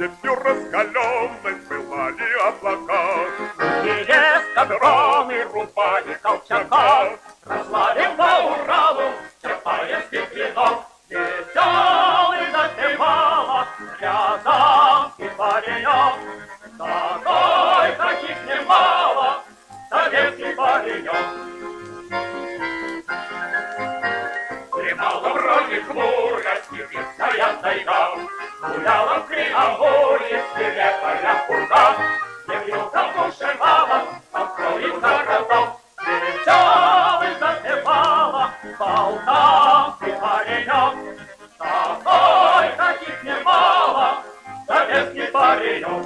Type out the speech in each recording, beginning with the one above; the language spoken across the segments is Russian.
Степью раскаленной пылали облака. Другие эскадроны рубали Колчака, разладим по Уралу черпаевских винов. Веселый запевала рязанский паренек, такой, каких немало, советский паренек. Дремала вроде хмуря сибирская тайга, гуляла в Креамуре свирепая пурга, девчонка бушевала под кровью городов. Веселый запевала полтавский паренек, такой, каких немало, советский паренек.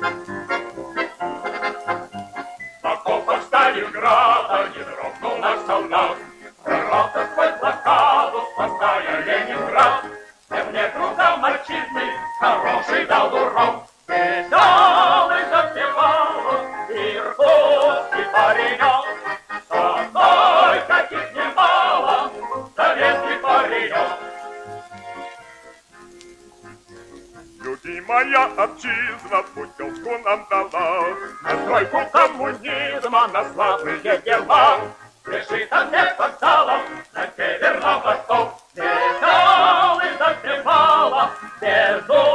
В окопах Сталинграда не дрогнул наш солдат, прорвался сквозь блокаду, спасая Ленинград. Всем мне кругом отчизны хороший дал урок. Веселый запевал иркутский паренек, такой, каких немало, советский паренек. Любимая отчизна путевку нам дала На стройку коммунизма, на славные дела. Спешит от всех вокзалов на север, на восток. Веселый запевала безумно.